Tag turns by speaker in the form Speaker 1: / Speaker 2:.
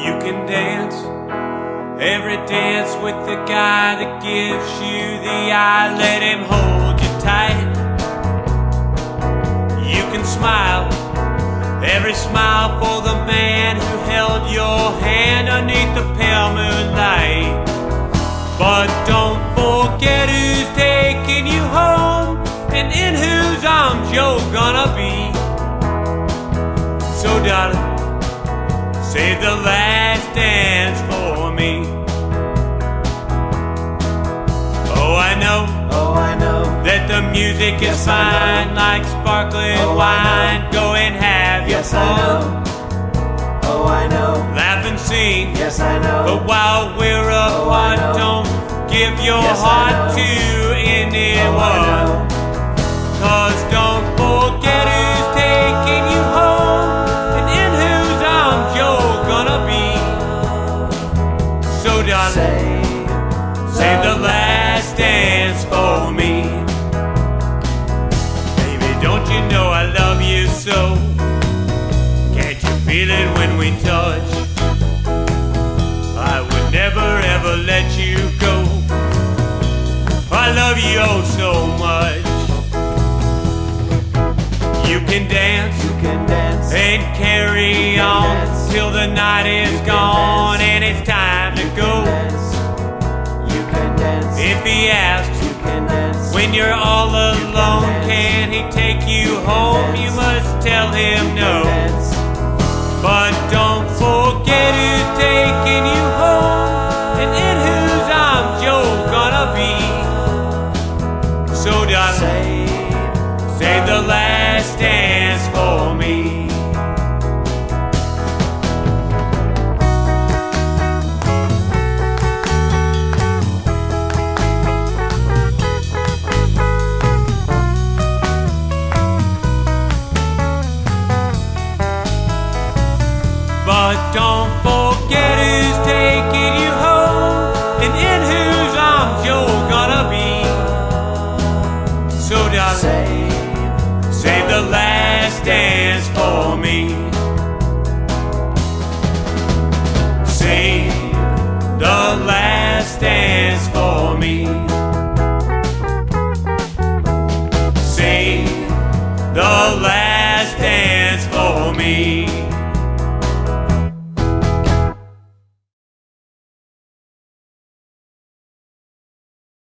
Speaker 1: You can dance every dance with the guy that gives you the eye. Let him hold you tight. You can smile every smile for the man who held your hand underneath the pale moonlight. But don't forget who's taking you home and in whose arms you're gonna be. So darling, save the last dance for me. Oh, I know that the music is fine, like sparkling wine. Go and have your fun.
Speaker 2: Oh, I know.
Speaker 1: Laugh and sing.
Speaker 2: Yes, I know.
Speaker 1: But while we're apart, don't give your heart to anyone. 'Cause don't forget who's taking you home and in whose arms you're gonna be. So darling, save the last dance for me. Baby, don't you know I love you so? Can't you feel it when we touch? I would never ever let you go. I love you oh so much. You can dance and carry on till the night is gone and it's time to go. If he asks when you're all alone, can he take you home? You must tell him no. But don't forget who's taking you home and in whose arms you're gonna be. So darling, save the last dance for me. But don't forget who's taking you home and in whose arms you're gonna be. So darling, save the last dance for me. Save the last dance for me. Save the last